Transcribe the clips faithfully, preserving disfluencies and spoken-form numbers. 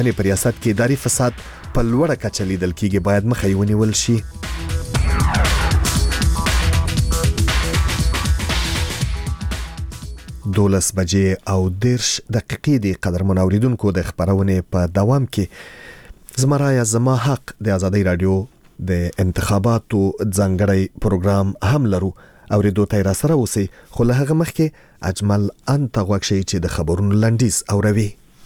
په ریاست کې اداري فساد په لوړه کچه لیدل کېږي، باید مخه یې ونیول شي. دولس بجې او دېرش دقیقې د قدرمن اوریدونکو د خبرونې په دوام کې زما رایه زما حق د آزادۍ رادیو د انتخاباتو ځانګړی پروګرام هم لرو. اوریدو ته را سره اوسئ، خو له هغه مخکې اجمل انت غوږ شئ چې د خبرونو لنډیز اوروي.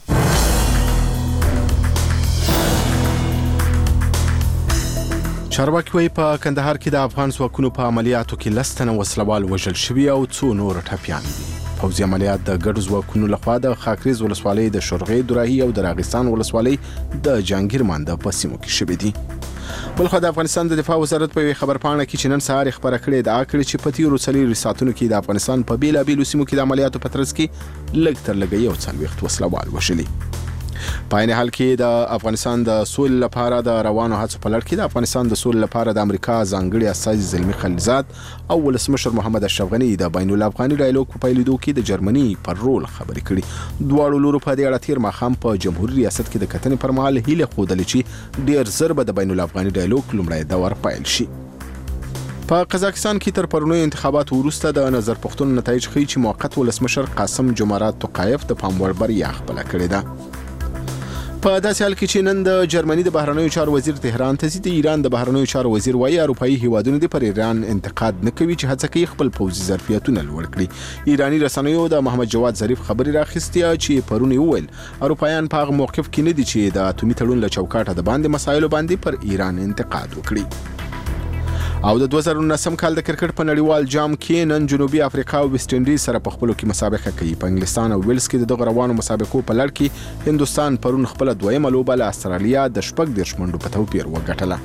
چارواکي وايي په کندهار کې د افغان ځواکونو په عملیاتو کې لس تنه وسلوال وژل شوي او څو نور ټپیان دي. پوځي عملیات د ګډو ځواکونو لخوا د خاکریز ولسوالۍ د شورغې دوراهي او د راغستان ولسوالۍ د جانګیر مانده په سیمو کې شوي دي. بلخو د افغانستان د دفاع وزارت په خبر پاڼه کې چې نن سهار خبره کړې ده کړې چې په تیرو څلورو ساعتونو کې د افغانستان په بیلابیلو سیمو کې د عملیاتو په ترڅ کې لږ تر لږه یو څلوېښت وسلوال وژلي. په عین حال کې د افغانستان د سولې لپاره د روانو هڅو په لړ کې د افغانستان د سولې لپاره د امریکا ځانګړي استازي زلمي خلیلزاد او ولسمشر محمد اشرف غني د بین الافغاني ډایالوګ په پیلېدو کې د جرمني پر رول خبرې کړې. دواړو لورو په دې اړه تیر ماښام په جمهوریت ریاست کې د کتنې پر مهال هیله ښودلې چې ډېر ژر به د بین الافغاني ډایالوګ لومړی دور پیل شي. په قزاقستان کې تر پرونیو انتخاباتو وروسته د نظر پوښتنو نتایج ښیي چې موقت ولسمشر قاسم جمعرات توقایف د پام وړ بریا خپله کړې ده. په داسې حال کې چې نن د جرمني د بهرنیو چارو وزیر تهران ته ځي، د ایران د بهرنیو چارو وزیر وايي اروپایي هیوادونو د پر ایران انتقاد نه کوي چې هڅه کوي خپل پوځي ظرفیتونه لوړ کړي. ایرانی رسنیو د محمد جواد ظریف خبري راخستې چې پرون ویل اروپایان په هغه موقف کې نه دي چې د اتومي تړون له چوکاټه د باندې مسایلو باندې پر ایران انتقاد وکړي. او د دوه زره نهم کال د کرکټ په نړیوال جام کې نن جنوبي افریقا او ویسټ انډیز سره په خپلو کې مسابقه کوي. په انګلستان او ویلز کې دغه روانو مسابقو په لړ کې هندستان پرون خپل دویمه لوبه له استرالیا د شپږ دېرش منډو په توپیر وګټله.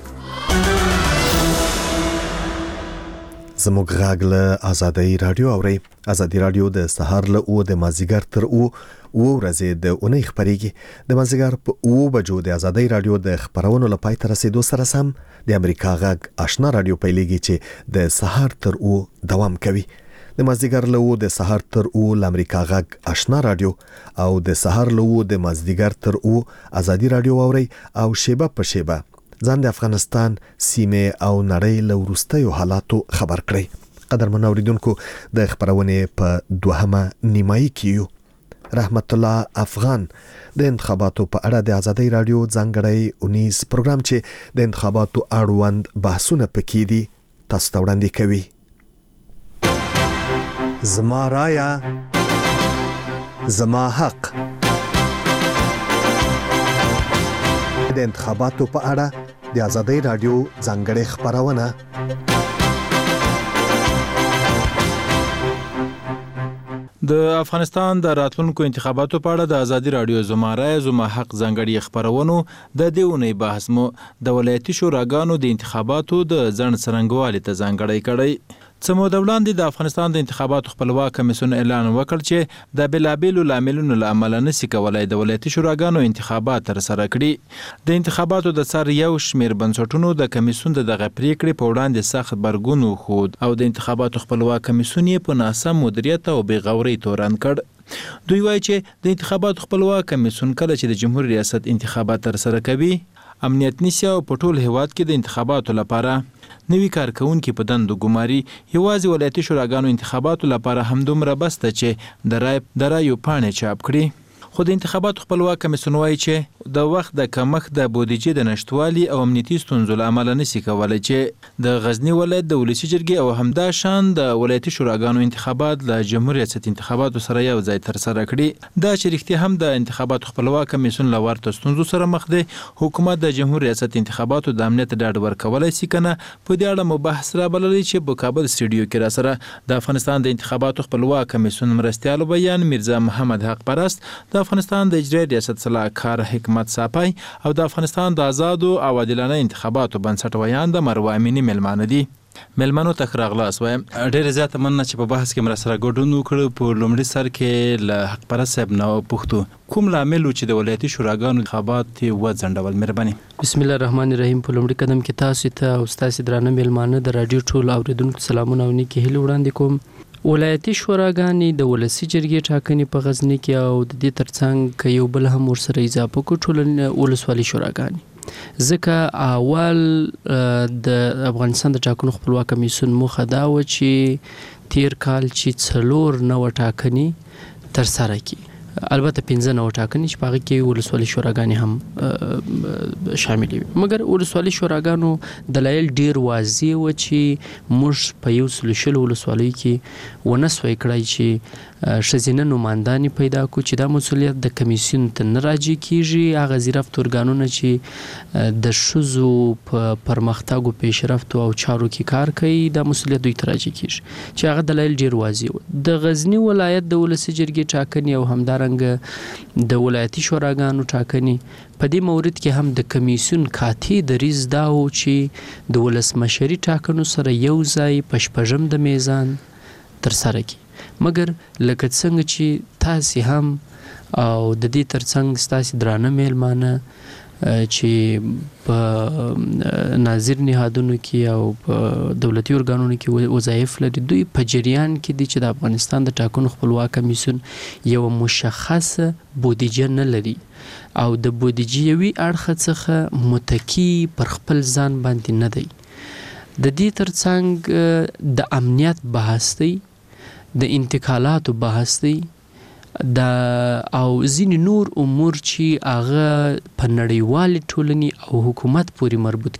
زموږ غږ له آزادۍ رادیو اورئ. آزادۍ رادیو د سهار له او د مازیګر تر او او ورځې د اونۍ خبرېږي. د مازیګر په او بجو د آزادۍ رادیو د خبرونو له پای ته رسېدو سره سم د امریکا غږ آشنا رادیو پیلېږي چې د سهار تر او دوام کوي. د مازیګر له او د سهار تر او ل امریکا غږ آشنا رادیو او د سهار له او د مازیګر تر او آزادۍ رادیو اورئ او شیبه په شیبه ځان د افغانستان سیمه او نړۍ له وروستیو حالاتو خبر کړئ. قدرمن اوریدونکو د خبرونې په دوهمه نیمایي کې یو. رحمت الله افغان د انتخاباتو په اړه د آزادۍ رادیو ځانګړی اونیز پروګرام چې د انتخاباتو اړوند بحثونه پکې دي تاسو ته وړاندې کوي. زما رایه زما حق. د انتخاباتو په اړه د آزادۍ رادیو ځانګړی خبرونه. د افغانستان د راتلونکو انتخاباتو په اړه د آزادۍ رادیو زما رایه زما حق ځانګړي خبرونو د دې اونۍ بحث مو د ولایتي شوراګانو د انتخاباتو د ځنډ څرنګوالي ته ځانګړی کړی. څه موده وړاندې د افغانستان د انتخاباتو خپلواک کمیسیون اعلان وکړ چې د بېلابېلو لاملونو له امله نشي کولای د ولایتي شوراګانو انتخابات ترسره کړي. د انتخاباتو د څار یو شمېر بنسټونو د کمیسیون د دغه پریکړې په وړاندې سخت غبرګون وښود او د انتخاباتو خپلواک کمیسیون یې په ناسم مدیریت او بې غورۍ تورن کړ. دوی وایي چې د انتخاباتو خپلواک کمیسیون کله چې د جمهوریت ریاست انتخابات ترسره کوي امنیت نیسي او په ټول هیواد کې د انتخاباتو لپاره نوی کارکونکي په دندو ګماري. یوازې ولایتي شوراګانو انتخاباتو لپاره همدومره بس ده چې د رای د رایو پاڼې چاپ کړي. خو د انتخاباتو خپلواک کمیسیون وایي چې د وخت د کمښت د بودیجې د نشټوالي او امنیتي ستونزو له امله نشي کولی چې د غزني ولایت د ولسي جرګې او همدا شان د ولایتي شوراګانو انتخابات له جمهوریت ریاست انتخاباتو سره یو ځای ترسره کړي. دا چې رښتیا هم د انتخاباتو خپلواک کمیسیون له ورته ستونزو سره مخ دی. حکومت د جمهوریت ریاست انتخاباتو د امنیت ډاډ ورکولی شي که نه، په دې اړه مو بحث رابللی چې په کابل سټوډیو کې را سره د افغانستان د انتخاباتو خپلواک کمیسیون مرستیالو بیان میرزا محمد حق پرست، د افغانستان د اجرایي ریاست صلاحکار حکمت صافی او د افغانستان د آزادو او عادلانه انتخاباتو بنسټ ویان د مروه امینی ملمانه دي. ملمنو ته راغلاس وایم ډېر زیات مننه چې په بحث کې مرسته ګډون وکړو. په لومړي سر کې له حق پرست صاحب نه پوښتو کوم لامل چې د ولایتي شوراګانو انتخابات وځنډول. مهرباني. بسم الله الرحمن الرحیم. په لومړي قدم کې تاسو ته او تاسو درانه ملمانه د رادیو ټول اوریدونکو سلامونه او نیکی هیله وړاندې کوم. ولایتي شوراګانې د ولسي جرګې ټاکنې په غزني کې او د دې ترڅنګ که یو بل هم ورسره اضافه کړو ټول ولسوالي شوراګانې، ځکه اول د افغانستان د ټاکنو خپلواک کمیسیون موخه دا و چې تیر کال چې څلور نوه ټاکنې ترسره کړي، البته پنځه نوه ټاکنې چې په هغه کې ولسوالي شوراګانې هم شاملې وي، مګر ولسوالي شوراګانو دلایل ډیر واضح و چې موږ په یو سلو شلو ولسوالیو کې ونه سوی کړی چې ښځینه نمایندانې پیدا کړو چې دا مسؤلیت د کمیسیون ته نه راجع کیږي، هغه زیرفت ارګانونه چې د ښځو په پرمختګ او پیشرفتو او چارو کې کار کوي دا مسؤلیت دوی ته راجع کیږي، چې هغه دلایل ډیر واضح و. د غزني ولایت د ولسي جرګې ټاکنې او همدارنګه د ولایتي شوراګانو ټاکنې په دې مورد کې هم د کمیسیون کاتی دریځ دا و چې د ولسمشري ټاکنو سره یو ځای په شپږم د میزان ترسره کړي، مګر لکه څنګه چې تاسې هم او د دې ترڅنګ ستاسې درانه میلمانه چې په ناظر نهادونو کې او په دولتي ارګانونو کې وظایف لري، دوی په جریان کې دي چې د افغانستان د ټاکنو خپلواک کمیسیون یو مشخصه بودیجه نه لري او د بودیجوي اړخ څخه متکی پر خپل ځان باندې نه دی. د دې ترڅنګ د امنیت بحث دی، د انتقالاتو بحث دی، د او ځینې نور امور چې هغه په نړیوالې ټولنې او حکومت پورې مربوط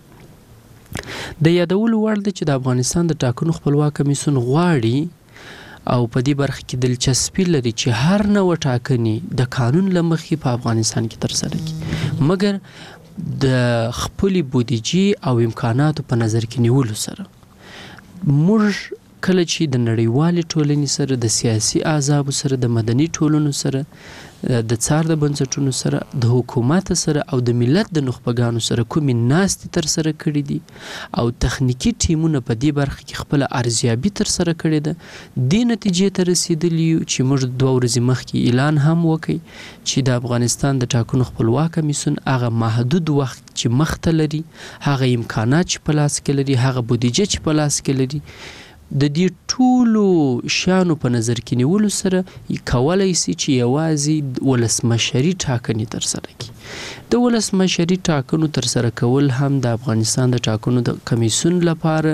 کیږي. د یادولو وړ دی چې د افغانستان د ټاکنو خپلواک کمیسیون غواړي او په دې برخه کې دلچسپي لري چې هر نوع ټاکنې د قانون له مخې په افغانستان کې ترسره کړي، مګر د خپلې بودیجې او امکاناتو په نظر کې نیولو سره موږ کله چې د نړیوالې ټولنې سره، د سیاسي احزابو سره، د مدني ټولنو سره، د څار د بنسټونو سره، د حکومت سره او د ملت د نخبګانو سره کومې ناستې ترسره کړي دي او تخنیکي ټیمونه په دې برخه کې خپله ارزیابي ترسره کړې ده، دې نتیجې ته رسیدلي یو چې موږ دوه ورځې مخکې اعلان هم وکړ چې د افغانستان د ټاکنو خپلواک کمیسیون هغه محدود وخت چې مخته لري، هغه امکانات چې په لاس کې لري، هغه بودیجه چې په لاس کې لري، د دې ټولو شیانو په نظر کې نیولو سره کولی سي چې یوازې ولسمشري ټاکنې ترسره کړي. د ولسمشري ټاکنو ترسره کول هم د افغانستان د ټاکنو د کمیسیون لپاره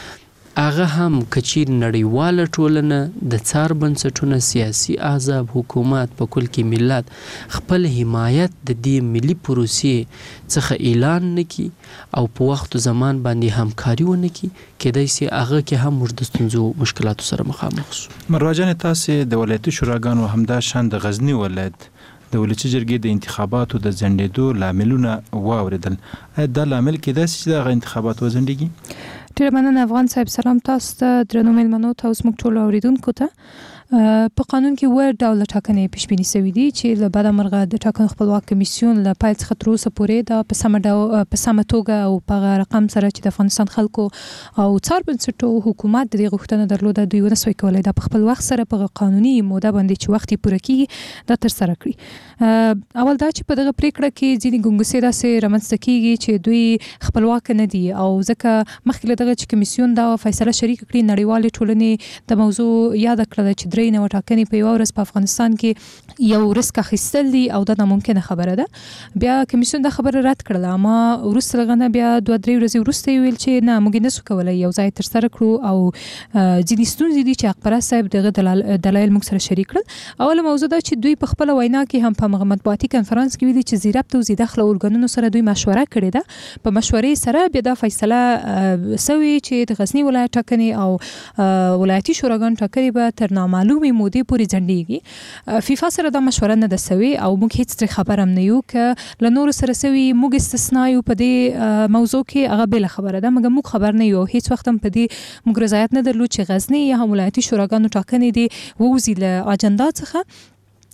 هغه هم کچیر نړیواله ټولنه، د څار بنسټونه، سیاسي احزاب، حکومت، په کل کې ملت خپل حمایت د دې ملي پروسې څخه اعلان نکي او په وخت و زمان باندې همکاري ونه کي، کېدای سي هغه کې هم موږ د ستونزو مشکلاتو سره مخامخ سو. مروه جان، تاسې د ولایتي شوراګانو همدا شان د غزني ولایت د ولسي جرګې د انتخاباتو د ځنډېدو لاملونه واوریدل، آیا دا لامل کېدای سي چې دغه انتخابات وځنډېږي؟ ډېره مننه افغان صاحب. سلام تاسو ته، درنو میلمنو ته او زموږ ټولو اوریدونکو ته. په قانون کې اووه ډوله ټاکنې پیش بیني شوي دي چې له بده مرغه د ټاکنو خپلواک کمیسیون له پیل څخه تر اوسه پورې دا په سمه ډول په سمه توګه او په هغه رقم سره چې د افغانستان خلکو او څار بنسټو حکومت د دې غوښتنه درلوده دوی ونه سوی کولی دا په خپل وخت سره په قانوني موده باندې چې وخت یې پوره کېږي دا ترسره کړي. اول دا چې په دغه پریکړه کې ځینې ګونګسې داسې رامنځته کېږي چې دوی خپلواک نه دي او ځکه مخکې له دغه چې کمیسیون دا فیصله شریک کړي نړیوالې ټولنې د موضوع یاد کړله چې درې نوه ټاکنې په یوه ورځ په افغانستان کې یو رسک اخیستل دي او دا ناممکنه خبره ده. بیا کمیسیون دا خبره رد کړله، اما وروسته له هغه نه بیا دوه درې ورځې وروسته یې ویل چې نه موږ یې نسو کولی یو ځای ترسره کړو او ځینې ستونزې دي چې حقپرست صاحب دغه دلایل موږ سره شریک کړل. اوله موضوع ده چې دوی په خپله وینا کې هم په مغه مطبوعاتي کنفرانس کې ویلي چې زیربط او زیدخله ارګانونو سره دوی مشوره کړې ده، په مشورې سره بیا دا فیصله سوې چې د غزني ولایت ټاکنې او ولایتي شوراګانو ټاکنې به تر نامعلومې مودې پورې ځنډېږي. فیفا سره دا مشوره نه ده سوې او موږ هیڅ ترې خبر هم نه یو که له نورو سره سوي موږ استثنا یو په دې موضوع کې هغه بله خبره ده، مګر موږ خبر نه یو، هیڅ وخت هم په دې موږ رضایت نه درلود چې غزني یا هم ولایتي شوراګانو ټاکنې دې ووځي له اجنډا څخه.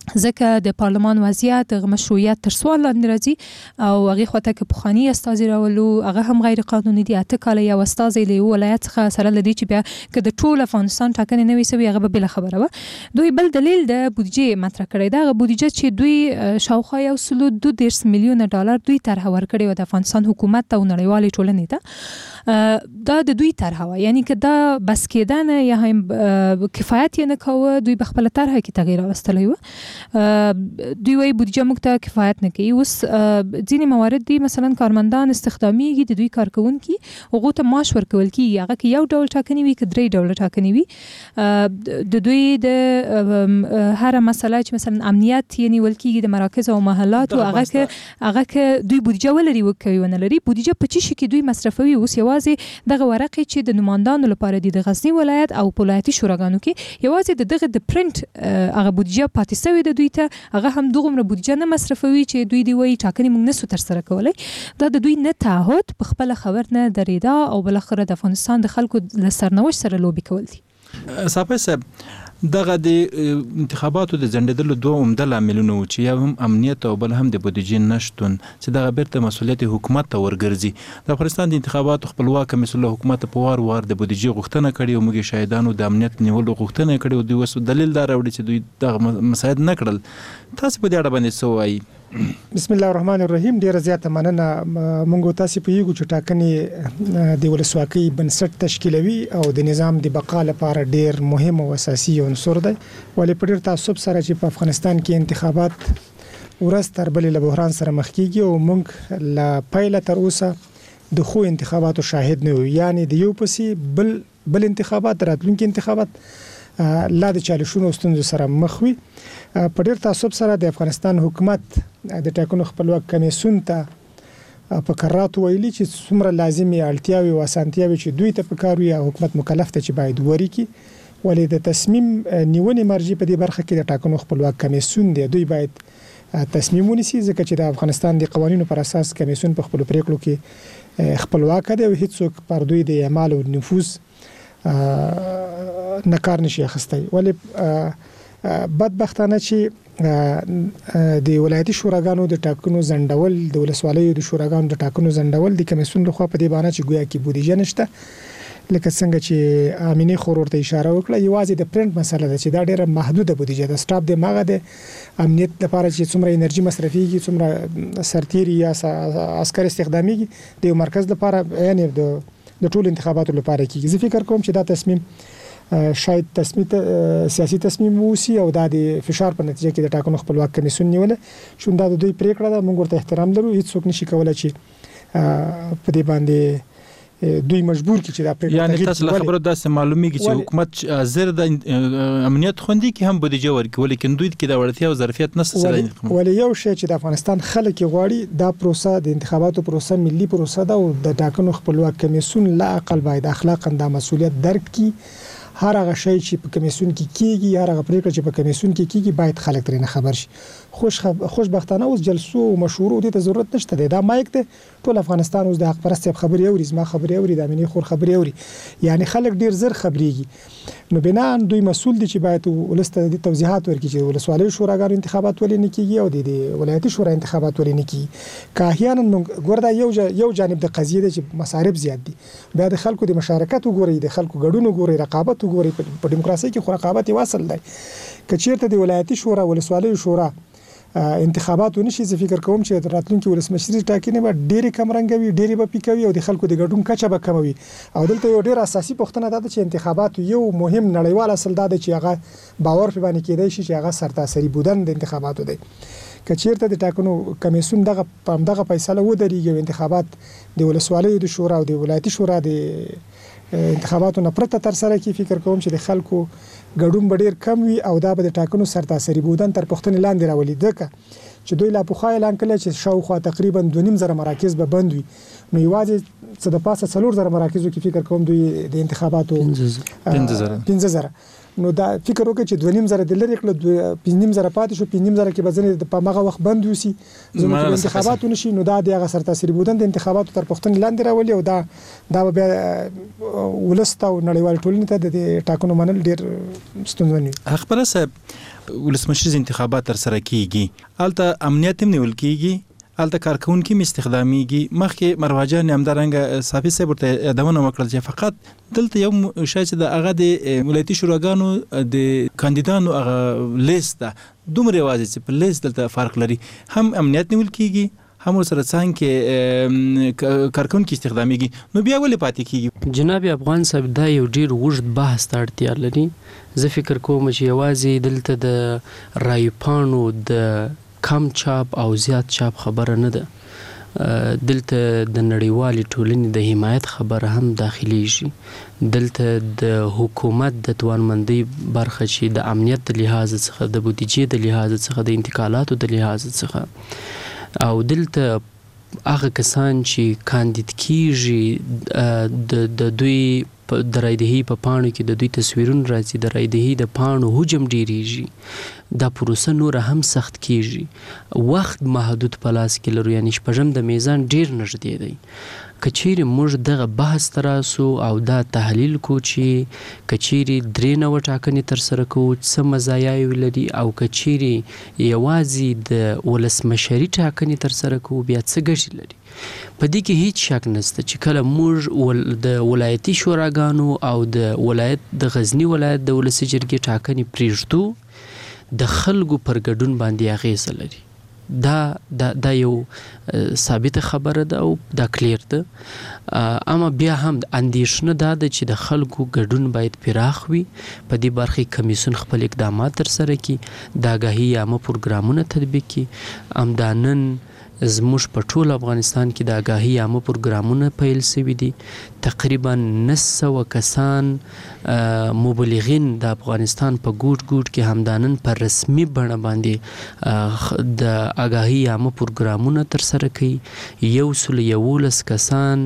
ځکه د پارلمان وضعیت غو مشروعیت تر سوال لاندې راځي او هغه خواته کې پخوانی استازي راولو هغه هم غیر قانوني دي. اته کال یو استازي له ولایت څخه سره لدی چې بیا که د ټول افغانستان ټاکنې نه وي سوي هغه به بل خبره و. دوی بل دلیل د بودیجه مطرح کړی دا بودیجه چې دوی شاوخوا یو سلو دوه دېرش میلیونه ډالر دوی طرح ورکړي و د افغانستان حکومت ته او نړیوالې ټولنې ته. دا د دوی طرح و یعنی که دا بس کېدنه یا هم کفایت نه کوي دوی بخپل طرح کې تغییر راوستلی و. دوی وی بودیجه موږ ته کفایت نه کوي. اوس ځینې موارد دي مثلا کارمندان استخدامیږي د دوی کارکونکي هغه ته معاش ورکول کیږي هغه کې یو ډول ټاکنې وي که درې ډول ټاکنې وي. د دوی د هر مسله چې مثلا امنیت یعنی ول کیږي د مراکز او محلات او هغه کې هغه کې دوی بودیجه ولري وکوي ونه لري بودیجه په چی شي کې دوی مصرفوي. اوس یوازې دغه ورقې چې د نمائندانو لپاره د غزنی ولایت او ولایتي شوراګانو کې یوازې د دغه د پرنٹ هغه بودیجه پاتې شوی د دوی ته هغه هم دغه بودیجه نه مصرفوي چې دوی دی وایي ټاکنې موږ نسو تر سره کولای. دا د دوی نه تعهد په خپل خبر نه درېدا او بل اخر د افغانستان د خلکو له سرنوشت سره لوبي کول دي. صاحب صاحب دغه د انتخاباتو د ځنډېدلو دوه عمده لاملونه و چې یو هم امنیت او بل هم د بودیجې نشتون چې دغه بیرته مسؤلیت حکومت ته ورګرځي. د افغانستان د انتخاباتو خپلواک مسؤل حکومت په وار وار د بودیجې غوښتنه کړې او موږ شاهدانو د امنیت نیولو غوښتنه کړې او دوی وسو دلیل دار وړي چې دوی دغه مساعد نه کړل. تاسو په دې اړه باندې څه وایي؟ بسم الله الرحمن الرحیم. ډیره زیاته مننه. مونږ تاسو په یو چې ټاکنې د ولسواکۍ بنسټ تشکیلوي او د نظام د بقا لپاره ډیر مهم او اساسي عنصر دی. ولې په ډیر تعصب سره چې په افغانستان کې انتخابات ورځ تر بلې له بحران سره مخ کیږي او مونږ لا پایله تر اوسه د خو انتخاباتو شاهد نه یو. یعنی د یو پسې بل بل انتخابات راتلونکي انتخابات لا د چالشونو ستونزو سره مخ وي. په ډیر تعصب سره د افغانستان حکومت د ټاکنو خپلواک کمیسیون ته په قرارات ویلي چې څومره لازمي اړتیاوي او اسانتیاوي چې دوی ته پکار وي حکومت مکلف ته چې باید وريکي. ولې د تصمیم نیونې مرجع په دې برخه کې د ټاکنو خپلواک کمیسیون دی دوی باید تصمیم ونیسي ځکه چې د افغانستان د قوانینو پر اساس کمیسیون په خپل پریکړو کې خپلواک دی او هیڅوک پر دوی د اعمال او نفوذ نه کار نشي اخیستی. ولې بدبختانه چې د ولایتي شوراګانو د ټاکنو ځنډول د ولسوالیو د شوراګانو د ټاکنو ځنډول د کمیسیون لخوا په دې باندې چې ګویا کې بودیجه نشته لکه څنګه چې امینه خورور ته اشاره وکړه یوازې د پرنٹ مسله ده چې دا ډیره محدوده بودیجه ده. سټاپ د ماغه د امنیت لپاره چې څومره انرژي مصرفيږي څومره سرتيري یا عسكر استخداميږي د مرکز لپاره یعنی د د ټول انتخاباتو لپاره کیږي. زه فکر کوم چې دا تصمیم شاید تصمیم سیاسي تصمیم وسی او د فشار په نتیجه کې د ټاکنو خپلواک کمیسیون نیول شو. دا د دوی پریکړه ده موږ ورته احترام لرو. هیڅ څوک نشي کولای چې په دې باندې دوی مجبور کی چې دا پریکړه یعنی تاسو له خبرو داسې معلومیږي چې حکومت زر د امنیت خوندي کې هم بودیجه ورکول لیکن دوی کې د وړتیا او ظرفیت نشته. ولې یو شی چې د افغانستان خلک غواړي دا پروسه د انتخاباتو پروسه ملي پروسه ده او د ټاکنو خپلواک کمیسیون لا اقل باید اخلاقا د مسؤلیت درک کی. هر هغه شی چې په کمیسیون کې کیږي هر هغه پریکړه چې په کمیسیون کې کیږي باید خلک ترې نه خبر شي. خوش خب... خوشبختانه اوس جلسو او مشورو دې ته ضرورت نشته دی. دا مایک ته ټول افغانستان اوس د حق پرست خبري اوري زما خبري اوري د امنیت خور خبري اوري یعنی خلک ډیر زر خبريږي. نو بنا دوی مسول دي چې باید ولسته د توضیحات ورکړي چې ولسوالۍ شوراګانو انتخابات ولې نه کیږي او د ولایتي شورا انتخابات ولې نه کیږي. که احیانا ګوردا یو یو جانب د قضیه ده چې مصارف زیات دي بیا د خلکو د مشارکت وګوري د خلکو ګډون وګوري رقابت وګوري. په دیموکراسي کې خو رقابت واصل دی. که چیرته د ولایتي شورا ولسوالۍ شورا انتخابات ونشي زه فکر کوم چې راتلونکي ولسمشري ټاکنې به ډېری کم رنګوي ډېری به پیکوي او د خلکو د ګډون کچه به کموي. او دلته یو ډېر اساسي پوښتنه ده چې انتخابات یو مهم نړیوال اصل ده چې هغه باور په باندې کېدای شي چې هغه سرتاسري بودن د انتخاباتو دی. که چیرته د ټاکنو کمیسیون دغه په دغه فیصله ودرېږي انتخابات د ولسوالیو د شورا او د ولایتي شورا د انتخاباتو نه پرته تر سره کی فکر کوم چې د خلکو ګډون به ډیر کم وي او دا به د ټاکنو سرتاسري بودن تر پښتنې لاندې راولي. ځکه چې دوی لا پوښای اعلان کړل چې شاوخوا تقریبا دوه نیم زره مراکز به بند وي. نو یوازې څه د پاسه څلور زره مراکزو کې فکر کوم دوی د انتخاباتو پنځه زره پنځه زره نو دا فکر وکړي چې دوه نیم زره د لري کړل پنځه نیم زره پاتې شو پنځه نیم زره کې بزنه په ماغه وخت بند وسی زموږ انتخابات نشي نو دا د هغه سر تاثیر بودن د انتخاباتو تر پښتون لاندې راولي او دا دا بیا ولسته او نړیوال ټولنې ته د ټاکنو منل ډیر ستونزمن وي. خبره صاحب ولسمشر انتخابات تر سره کیږي الته امنیت هم نیول کیږي الته کارکونکو می استخداميږي مخکې مروجان همدارنګ صافي صاحب ته دونه وکړل چې فقط دلته یو شای چې د هغه د ولایتي شوراګانو د کاندیدانو هغه لیست ده دومره واضح چې په لیست دلته فرق لري هم امنیت نیول کیږي هم سره څنګه کارکونکو استخداميږي نو بیا ولې پاتې کیږي. جناب افغان صاحب دا یو ډیر وژد بحث ته اړتیا لري. زه فکر کوم چې یوازې دلته د رایپانو د کم چاپ او زیات چاپ خبره نه ده دلته د نړیوالې ټولنې د حمایت خبره هم داخليږي دلته د حکومت د توانمندۍ برخه چې د امنیت د لحاظ څخه د بودیجې د لحاظ څخه د انتقالاتو د لحاظ څخه او دلته هغه کسان چې کاندید کیږي د د دوی د رایدهی په پاڼو کې د دوی تصویرونه راځي د رایدهی د پاڼو حجم ډیریږي دا پروسه نور هم سخت کیږي وخت محدود په لاس کې لرو یعنی شپږم د میزان ډیر نږدې دی کچېری موږ دغه بحث تراسو او دا تحلیل کو چې کچېری درې نو ټاکنې تر سره کو څه مزایاوي لري او کچېری یوازې د ولسمشري ټاکنې تر سره کو بیا څه ګټه لري. په دې کې هیڅ شک نشته چې کله موږ د ولایتي شوراګانو او د ولایت د غزنی ولایت د ولسی جرګې ټاکنې پریږدو د خلکو پر ګډون باندې اغیزه لري. دا دا دا یو ثابت خبره ده او دا کلیر ده اما بیا هم اندیشنه ده چې د خلکو ګډون باید پراخ وي په دې برخه کمیسیون خپل اقدامات تر سره کړي د آګاهي عامه پروګرامونه تطبیق کړي امدانن زموږ په ټول افغانستان کې د آګاهي عامه پروګرامونه پیل شوي دي تقریبا نسو کسان مبلغین د افغانستان په ګوټ ګوټ کې همدانن پر رسمي بڼه باندې د آګاهي عامه پروګرامونه تر سره کوي یو سل یولس کسان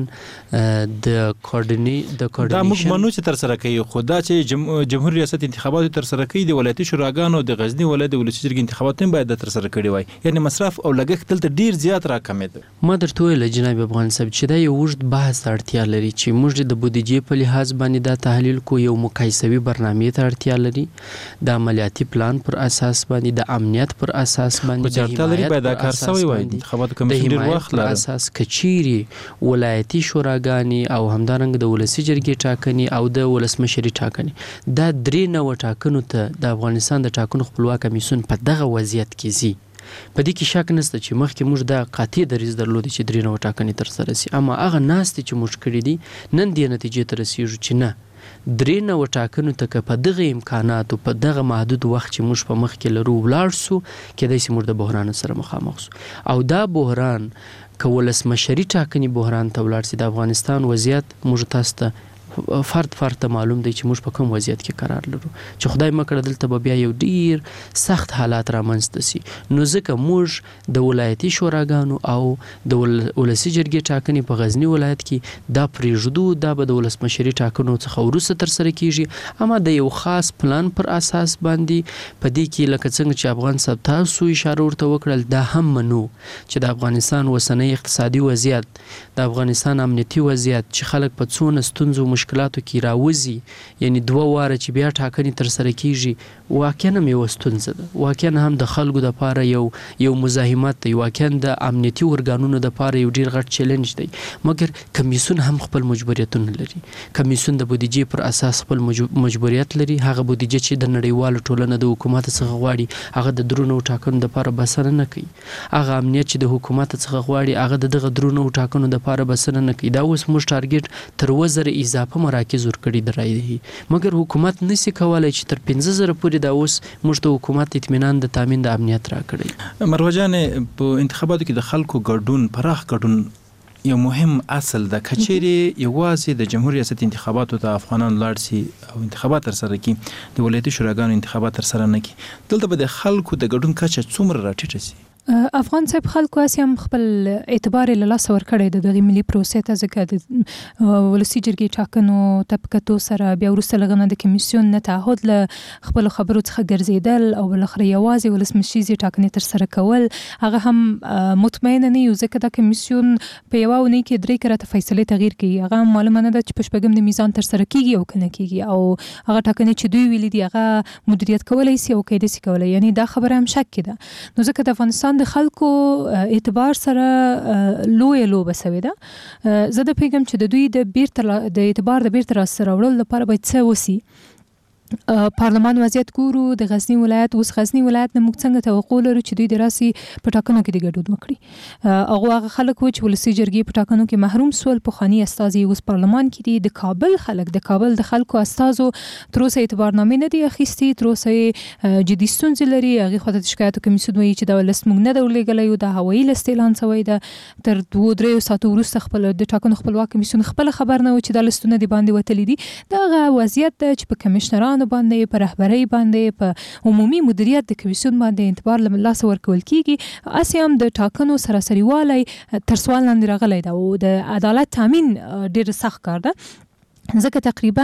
د کوارډینیټ د کوارډینیشن دا موږ منو چې تر سره کوي خو دا چې جمهوریت ریاست انتخابات تر سره کوي د ولایتي شوراګانو د غزنی ولایت د ولسی جرګې انتخابات هم باید تر سره کړي وای یعنی مصرف او لګښت دلته ډیر زیات راکمید. ما درته ویل جناب افغان صاحب چې دا یو وژد بحث اړتیا لري چې موږ د بودیجې په لحاظ باندې دا تحلیل کو یو مقایسوي برنامه ته اړتیا لري د عملیاتي پلان پر اساس باندې د امنیت پر اساس باندې د حمایت باید کار سوی وای انتخابات کمیسیون ډیر وخت لري اساس کچيري ولایتي شوراګانی او همدارنګ د ولسی جرګې ټاکنې او د ولسمشري ټاکنې دا درې نو ټاکنو ته د افغانستان د ټاکنو خپلواک کمیسیون په دغه وضعیت کې زی په دې کې شک نشته چې مخکې موږ د قاطع دریځ درلود چې درې نو ټاکنې تر سره سي اما هغه ناست چې موږ کړی دي نن دې نتیجې تر رسیږي چې نه درې نو ټاکنو ته په دغه امکاناتو په دغه محدود وخت چې موږ په مخ کې لرو ولاړ سو کېدای شي موږ د بحران سره مخامخ سو او دا بحران کولس مشري ټاکنې بحران ته ولاړ سي د افغانستان وضعیت موږ تاسو ته فرد فرد معلوم دی چې موږ په کوم وضعیت کې قرار لرو چې خدای مکړه دلته به بیا یو ډیر سخت حالات رامنځته سي نو ځکه موږ د ولایتي شوراګانو او د ولسی جرګې ټاکنې په غزنی ولایت کې دا پریږدو دا به د ولسمشري ټاکنو څخه وروسته تر سره کیږي اما د یو خاص پلان پر اساس باندې په دې کې لکه څنګه چې افغان صاحب تاسو اشاره ورته وکړل دا هم منو چې د افغانستان وسنۍ اقتصادي وضعیت د افغانستان امنیتي وضعیت چې خلک په څونه ستونزو مشکلاتو کې راوځي یعنی دوه واره چې بیا ټاکنې تر سره کیږي واقعا هم یو ستونزه ده واقعا هم د خلکو د پاره یو یو مزاحمت دی واقعا د امنیتي ورګانونو د پاره یو ډیر غټ چیلنج دی مګر کمیسیون هم خپل مجبوریتونه لري کمیسیون د بودیجې پر اساس خپل مجبوریت لري هغه بودیجې چې د نړیوالو ټولنه د حکومت څخه غواړي هغه د درونو ټاکنو د پاره بسنه نه کوي هغه امنیت چې د حکومت څخه غواړي هغه د دغه درونو ټاکنو د پاره بسنه نه کوي دا اوس موږ ټارګټ تر وزر اضافه مراکز ورکړي درایي مګر حکومت نشي کولای چې تر پنځه زره پورې دا اوس موږ ته حکومت اطمینان د تامین د امنیت راکړي. مروجان په انتخاباتو کې د خلکو ګډون پراخ ګډون یو مهم اصل د کچېری یوازې د جمهوریت ریاست انتخاباتو ته افغانان لاړ سي او انتخابات تر سره کړي د ولایتي شوراګانو انتخابات تر سره نه کړي دلته به د خلکو د ګډون کچه څومره راټیټه سي افغان صاحب خلکو اسی هم خپل اعتبار له لاس ور کړی د دغه ملي پروسې ته ځکه د ولسی جرګې ټاکنو تپکتو سره بیا ورسته لغنه د کمیسیون نه تعهد له خپل خبرو څخه ګرځیدل او بلخره یوازې ولسمشيزي ټاکنې تر سره کول هغه هم مطمئن نه یو ځکه د کمیسیون په یو ونی کې درې کړه فیصله تغییر کوي هغه معلومه نه ده چې پښپګم د میزان تر سره کیږي او کنه کیږي او هغه ټاکنې چې دوی ویلي دي هغه مدیریت کولای شي او کېدای شي کولای یعنی دا خبره هم شک ده نو ځکه د افغانستان د خلکو اعتبار سره لوی لوبه سوي ده زه د پیغام چې د دوی د بیرته د اعتبار د بیرته سره وړل لپاره باید څه وسی پارلمان وضعیت ګورو د غزنی ولایت اوس غزنی ولایت نه موږ څنګه توقع لرو چې دوی د راسي په ټاکنو کې د ګډون وکړي هغه هغه خلک و چې ولسی جرګې په ټاکنو کې محروم سول په خاني استازي اوس پارلمان کې دي د کابل خلک د کابل د خلکو استازو تر اوسه اعتبارنامې نه دی اخیستي تر اوسه جدي ستونزې لري هغه خو د شکایت کمیسیون وایي چې دا ولست موږ نه درلېږلی یو د هوایي لستیلان سوی ده تر دوه درې ساعتو وروسته خپل د ټاکنو خپلواک کمیسیون خپل خبر نه و چې د لستونه دی باندې وتلې دي دا وضعیت چې په کمشنران باندې په رهبرۍ باندې په عمومي مدیریت د کمیسیون باندې اعتبار له لاس ورکول کیږي اسی هم د ټاکنو سراسري والی تر سوال لاندې راغلی دا او د عدالت تامین ډیر سخت کار ده ځکه تقریبا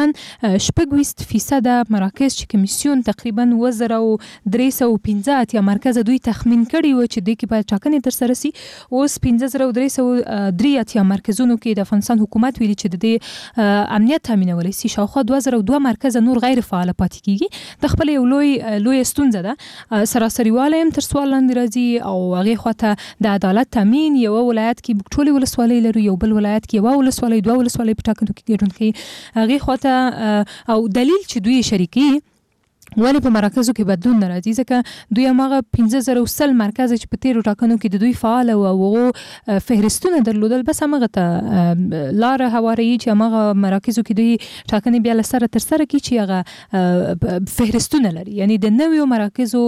شپږ فیصد مراکز چې کمیسیون تقریبا وزره او درې سوه او پنځه اتیا مرکز دوی تخمین کړي و چې د کې باید ټاکنې تر سره سي اوس پنځه زره او درې سوه درې اتیا مرکزونو کې د افغانستان حکومت ویلي چې د دې امنیت تامینولی سي شاوخوا دوه زره او دوه مرکز نور غیر فعال پاتې کیږي د خپل یو لوی لوی ستونزه ده سراسري والی هم تر سوال لاندې راځي او هغه خواته د عدالت تامین یو ولایت کې ټولې ولسوالۍ لري یو بل ولایت کې یو ولسوالۍ دوه ولسوالۍ په ټاکنو کې ګډون کوي هغه خواته او دلیل چې دوی شریکي ولی په مراکزو کې بدلون ناراضي ځکه دوی هغه پنځه زره وسل مرکز چې په تیرو ټاکنو کې د دوی فعال او هغه فهرستونه درلودل بس هغه ته لار هواري چې هغه مراکزو کې دوی ټاکنې بیا لسره تر سره کی چې هغه فهرستونه لري یعنی د نویو مراکزو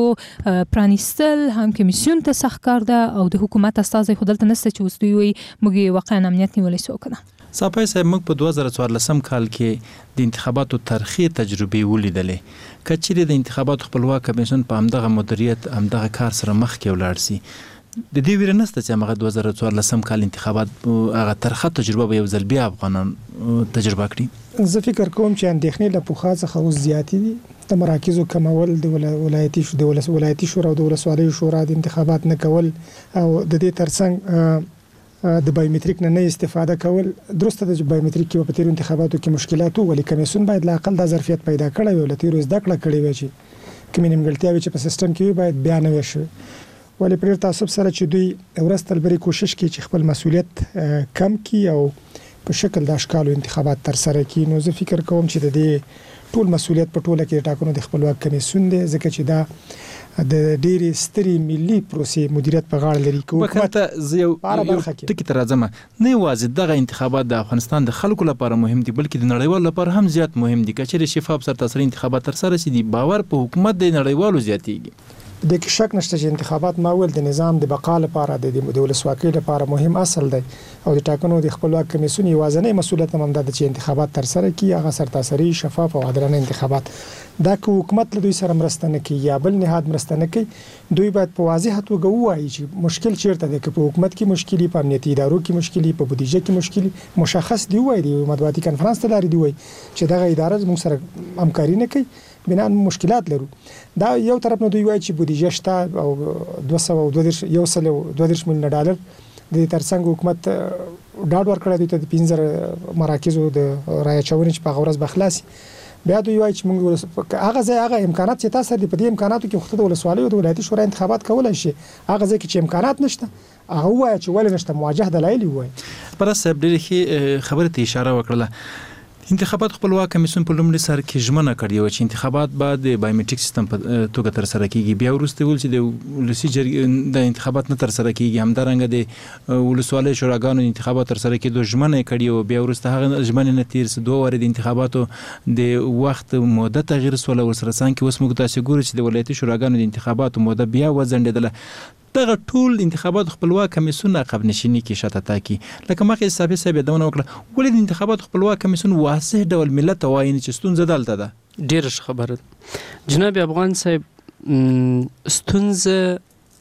پرانیستل هم کمیسیون ته سخت کار ده او د حکومت استازي خودلته نسته چې اوس دوی وي موږ واقعا امنیت نیولای شو کنه صاحب صاحب موږ په دوه زره څوارلسم کال کې د انتخاباتو تاریخي تجربې ولیدلې کچېرې د انتخاباتو خپلواک کمیسیون په همدغه مدیریت همدغه کار سره مخکې ولاړ سي د دې ویره نسته چې هغه دوه زره څوارلسم کال انتخابات هغه ترخه تجربه به یو ځل بیا افغانان تجربه کړي زه فکر کوم چې اندېښنې له پوخا څخه اوس زیاتې دي د مراکزو کمول د ولایتي د ولایتي شورا او د ولسوالۍ شورا د انتخابات نه کول او د دې ترڅنګ د بایومټریک نه نه استفاده کول درسته د بایومټریک کې په تیر انتخاباتو کې مشکلات وو ولی کمیسیون باید لا اقل د ظرفیت پیدا کړی وي لته روز د کړه کړی وي چې کومې نیمګړتیاوې چې په سیستم کې باید بیان وشي ولی پر تاسو سره چې دوی ورستل بری کوشش کوي چې خپل مسولیت کم کړي او په شکل د اشکالو انتخابات تر سره کړي نو زه فکر کوم چې د دې ټول مسولیت په ټوله کې ټاکنو د خپلواک کمیسیون دی ځکه چې دا د ډېری ستري ملي پروسې مدیریت په غاړه لري کوم حکومت زه یو ټکی تر راځم نه یوازې دغه انتخابات د افغانستان د خلکو لپاره مهم دي بلکې د نړیوالو لپاره هم زیات مهم دي کچېرې شفاف سرتاسري انتخابات تر سره سي دي باور په حکومت د نړیوالو زیاتېږي د کې شک نشته چې انتخابات ماول د نظام د بقا لپاره د ولسواکۍ لپاره مهم اصل دی او د ټاکنو د خپلواک کمیسیون یوازینی مسولیت هم د چې انتخابات تر سره کړي هغه سرتاسري شفاف او عادلانه انتخابات دا که حکومت له دوی سره مرسته نه کوي یا بل نهاد مرسته نه کوي دوی باید په واضح توګه ووایي چې مشکل چیرته دی که په حکومت کې مشکلي په امنیتي ادارو کې مشکلي په بودیجه کې مشکلي مشخص دی وایي د مطبوعاتي کنفرانس ته لري دی وایي چې دغه اداره زموږ سره همکاري نه کوي بنا مشکلات لرو دا یو طرف نه دوی وایي چې بودیجه شته او دوه سوه او دوه یو سل او دوه میلیون ډالر د ترڅنګ حکومت ډاډ ورکړی دی ته د پنځه مراکزو د رایه چونې چې په غورز بخلاصي بیا دوی وایي چې موږ هغه ځای هغه امکانات چې تاسو د پدې امکاناتو کې خود د ولسوالۍ او د ولایتي شورا انتخابات کولای شي هغه ځای کې چې امکانات نشته هغه وایي چې ولې نشته مواجه دلایل وایي پر سبب ډېر خبره ته اشاره وکړه انتخابات خپلواک کمیسیون په لومړي سر کې ژمنه کړې و چې انتخابات بعد د بایومټریک سیستم په توګه تر سره کیږي بیا وروسته ول چې د ولسی جرګې د انتخابات نه تر سره کیږي همدارنګه د ولسوالۍ شوراګانو انتخابات تر سره کېدو ژمنه کړې او بیا وروسته هغه ژمنه نه تیر سه دوه واره د انتخاباتو د وخت موده تغیر سول او سره سان کې اوس موږ تاسو ګورو چې د ولایتي شوراګانو د انتخاباتو موده بیا وزندله دغه ټول انتخابات خپلواک کمیسیون عقب نشینی کې شاته تاکي لکه مخکې صاحب صاحب دونه وکړه ولې د انتخابات خپلواک کمیسیون واضح ډول ملت وایي چې ستونزه دلته ده ډېر خبره جناب افغان صاحب ستونزه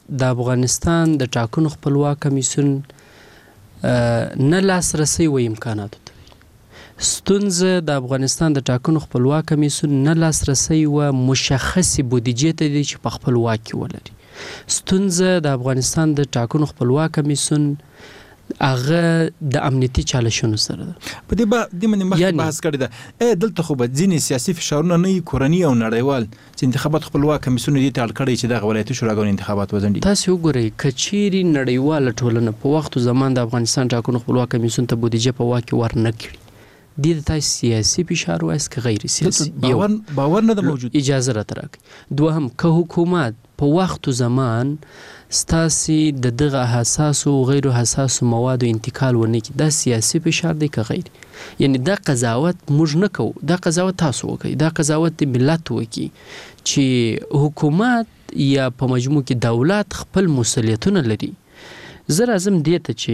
د افغانستان د ټاکنو خپلواک کمیسیون نه لاسرسی و امکاناتو ته ستونزه د افغانستان د ټاکنو خپلواک کمیسیون نه لاسرسی و مشخصې بودیجې ته دی چې په خپل واک کې ولري. ستونزه د افغانستان د ټاکنو خپلواک کمیسیون هغه د امنیتي چالشونو سره ده. په دې به د منځ مخکې بحث کړی ده ا دلته خو به ځینې سیاسي فشارونه نه کورنی او نړیوال چې انتخابات خپلواک کمیسیون دې ته اړ کړی چې د ولایتي شوراګانو انتخابات وځنډي. تاسو وګورئ کچيري نړیواله ټولنه په وخت زمان د افغانستان ټاکنو خپلواک کمیسیون ته بودیجه په واک ورنه کړي د تاسو سیاسي فشار وایس که غیر سیاسي باور باور نه موجود. اجازه را ترک دوهم که حکومت په وخت زمان ستاسي د دغه حساس او غیر حساس موادو انتقال ونه کی دا سیاسي فشار دی که غیر یعنی دا قضاوت موږ نه کوو دا قضاوت تاسو وکړئ دا قضاوت د ملت وکړي چې حکومت یا په مجموع کې دولت خپل مسؤلیتونه لري. زه راځم دې ته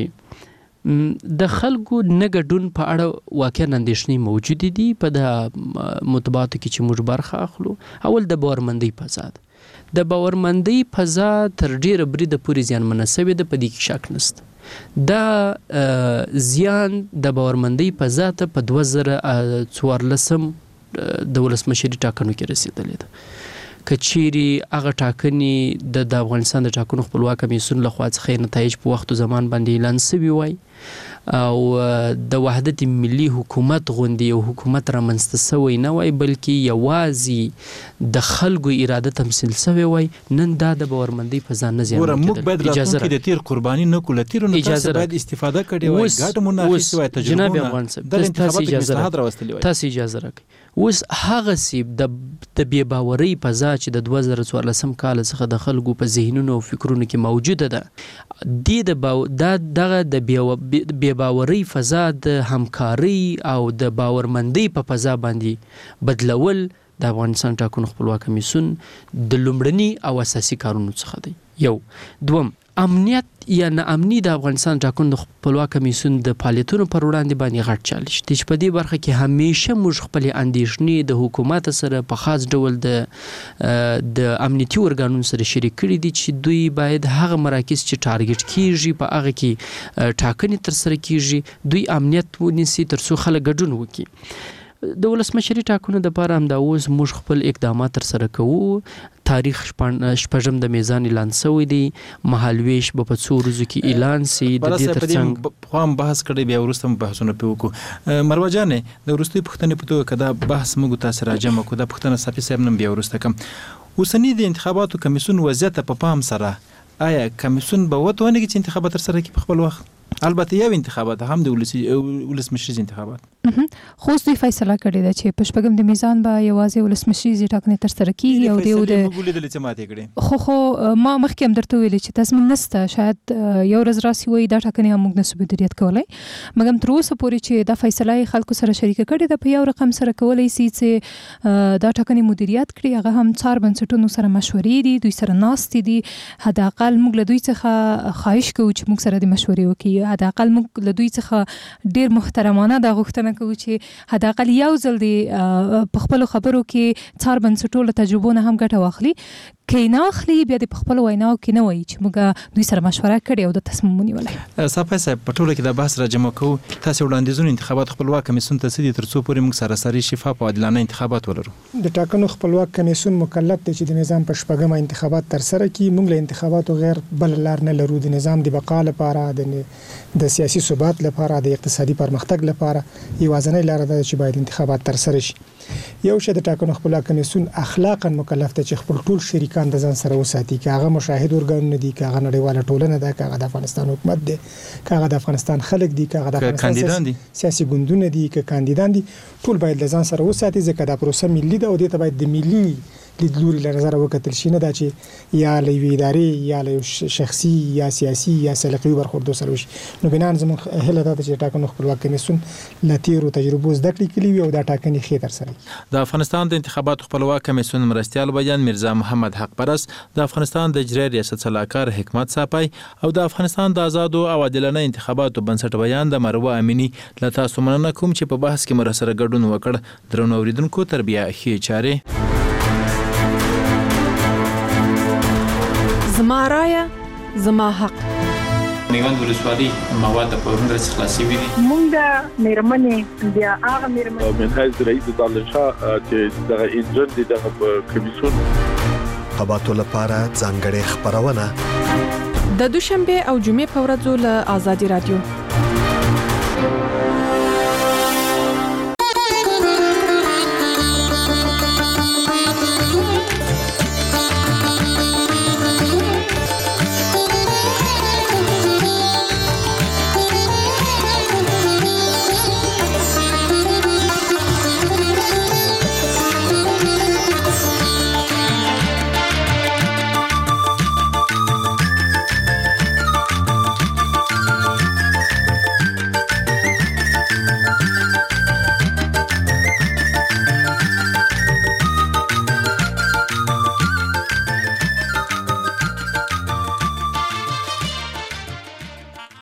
چې د خلکو نه ګډون په اړه واقعا اندېښنې موجودې دي په د مطبوعاتو کې چې موږ برخه اخلو. اول د باورمندۍ فضا ده د باورمندۍ فضا تر ډیره بریده پورې زیانمنه شوې ده په دې کې شک نشته. دا زیان د باورمندۍ فضا ته په دوه زره څوارلسم د ولسمشري ټاکنو کې رسېدلې ده. که چیرې هغه ټاکنې د د افغانستان د ټاکنو خپلواک کمیسیون لخوا څخه نتایج په وخت زمان باندې اعلان شوي وای او د وحدت ملي حکومت غوندي یو حکومت رامنځته شوی نه وای بلکې یوازې د خلکو اراده تمثیل شوی وای نن دا د باورمندۍ فضا نه زیان ګوره موږ باید راتلونکي د تیر قرباني نه کړو تیر نو تاسو باید استفاده کړئ وای ګټه منافس وای تجربه جناب افغان صاحب د انتخاباتو اجازه راوستلی وای تاسو اجازه راکړئ. اوس هغه سی د د بې باورۍ فضا چې د دوه زره څوارلسم کال څخه د خلکو په ذهنونو او فکرونو کې موجوده ده د د باو د دغه د بې باورۍ فضا د همکاري او د باورمندۍ په فضا باندې بدلول د افغانستان ټاکنو خپلواک کمیسیون د لومړني او اساسي کارونو څخه دی. یو دوم امنیت یا ناامني د افغانستان ټاکنو خپلواک کمیسیون د فعالیتونو پر وړاندې باندې غټ چالش دی چې په دې برخه کې همیشه موږ خپل اندېښنې د حکومت سره په خاص ډول د د امنیتي ارګانونو سره شریک کړي دي چې دوی باید هغه مراکز چې ټارګټ کیږي په هغه کې ټاکنې تر سره کیږي دوی امنیت ونیسي تر څو خلک ګډون وکړي. د ولسمشري ټاکنو د لپاره هم دا اوس موږ خپل اقدامات تر سره کوو. تاریخ شپږم د میزان اعلان شوی دی مهالویش به په څو ورځو کې اعلان سي د دې ترڅنګ خو هم بحث کړی بیا وروسته بحثونه پې وکړو. مروه جانې د وروستۍ پوښتنې په توګه که دا بحث موږ تاسو راجمع کړو دا پوښتنه صافي صاحب نن بیا وروسته کوم اوسنی د انتخاباتو کمیسیون وضعیت په پام سره آیا کمیسیون به وتوانه چې انتخابات تر سره کړي په خپل وخت البته یو انتخابات هم د ولسمشري انتخابات خو دوی فیصله کړې ده چې په شپږم د میزان به یوازې ولسمشري ټاکنې تر سره کیږي او دیو د مګولې د چماتې کړي خو خو ما مخکې هم درته ویل چې تصمیم نسته شاید یو ورځ راسي وي دا ټاکنې هم موږ نسو مدیریت کولای مګم تر اوسه پورې چې دا فیصله خلکو سره شریک کړي ده په یو رقم سره کولای سي چې دا ټاکنې مدیریت کړي هغه هم څار بنسټونو سره مشورې دي دوی سره ناست دي حد اقل موږ له دوی څخه خواهش کوو چې موږ سره د مشورې وکړي حد اقل موږ له دوی څخه ډیر محترمانه دا غوښتنه کوو چې حد اقل یو ځل دی په خپل خبرو کې څار بنسټونو تجربو نه هم ګټه واخلي کینا اخلي بیا د خپل ویناو کې نه وایي چې موږ دوی سره مشوره کړې او د تصمیم ونیولای. صافي صاحب په ټوله کې د بحث را جمع کوو تاسو وړاندیزونه انتخابات خپلواک کمیسیون ته سدي تر څو پورې موږ سره ساري شفاف او عادلانه انتخابات ولرو. د ټاکنو خپلواک کمیسیون مکلف دی چې د نظام په شپږمه انتخابات تر سره کړي. موږ له انتخاباتو غیر بل لار نه لرو. د نظام د بقا لپاره د د سیاسي ثبات لپاره د اقتصادي پرمختګ لپاره یوازینۍ لار ده چې باید انتخابات تر سره شي. یو شی د ټاکنو خپلواک کمیسیون اخلاقا مکلف دی چې خپل ټول شریکان د ځان سره وساتي چې هغه مشاهد ورګان دي چې هغه نړیواله ټولنه ده چې هغه د افغانستان حکومت دی چې هغه د افغانستان خلک دي چې هغه د افغانستان سیاسي ګوندونه دي چې کاندیدان دي ټول باید د ځان سره وساتي ځکه دا پروسه ملي ده او د ته باید د ملي لیدلوري له نظر وکتل شي نه دا چې یا لوی ادارې یا له شخصي یا سیاسي یا سلیقي برخورد سره وشي. نو بنان زموږ هله ده چې ټاکنو خپلواک کمیسیون لتیرو تجربو زده کړې کړي او دا ټاکنې خې تر سره. د افغانستان د انتخاباتو خپلواک کمیسیون مرستيال بیان مرزا محمد حق پرست د افغانستان د اجرایي ریاست سلاکار حکمت صاحب او د افغانستان د آزادو او عادلانه انتخاباتو بنسټ بیان د مروه امینی له تاسو مننه کوم چې په بحث کې مر سره ګډون وکړ. درنو اوریدونکو تربیه خې چاره زما رایه زما حق. میوند ولسوالۍ مواد په ورنډ خلاصي وي. مونږ د میرمنې بیا هغه میرمنې من حیث رئیس دالشاه چې دغه انجن دي دغه کمیسیون خباتو لپاره ځانګړې خبرونه د دوشنبه او جمعې په ورځو له آزادي رادیو